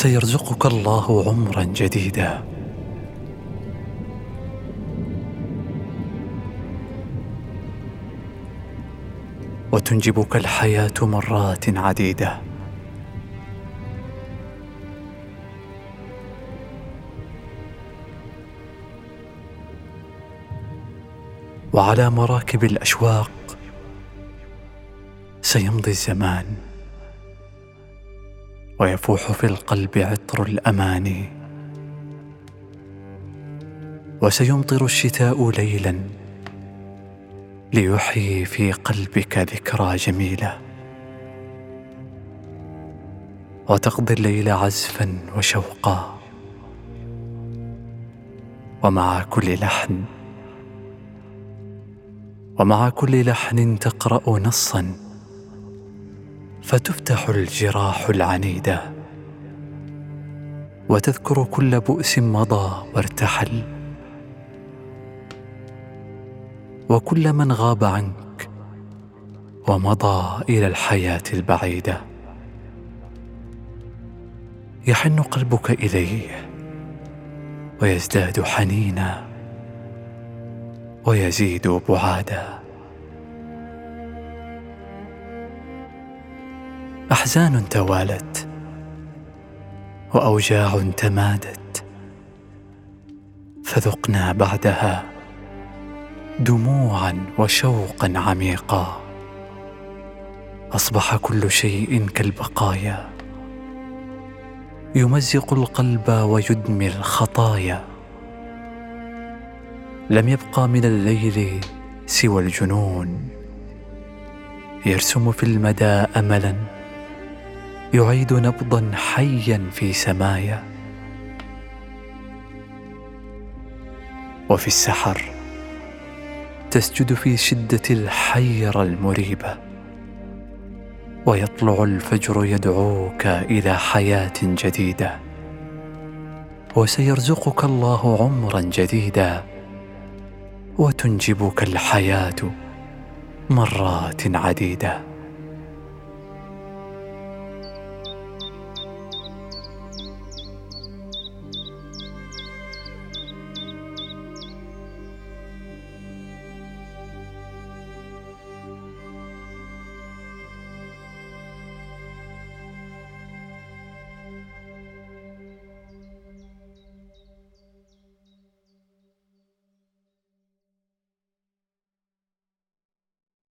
وسيرزقك الله عمرا جديدا، وتنجبك الحياة مرات عديدة. وعلى مراكب الأشواق سيمضي الزمان، ويفوح في القلب عطر الأماني، وسيمطر الشتاء ليلا ليحيي في قلبك ذكرى جميلة، وتقضي الليل عزفا وشوقا، ومع كل لحن تقرأ نصا، فتفتح الجراح العنيدة، وتذكر كل بؤس مضى وارتحل، وكل من غاب عنك ومضى إلى الحياة البعيدة. يحن قلبك إليه ويزداد حنينا ويزيد بعادا. أحزان توالت وأوجاع تمادت، فذقنا بعدها دموعا وشوقا عميقا. أصبح كل شيء كالبقايا، يمزق القلب ويدمي الخطايا. لم يبقى من الليل سوى الجنون، يرسم في المدى أملا يعيد نبضا حيا في سمايا. وفي السحر تسجد في شدة الحيرة المريبة، ويطلع الفجر يدعوك إلى حياة جديدة، وسيرزقك الله عمرا جديدا، وتنجبك الحياة مرات عديدة.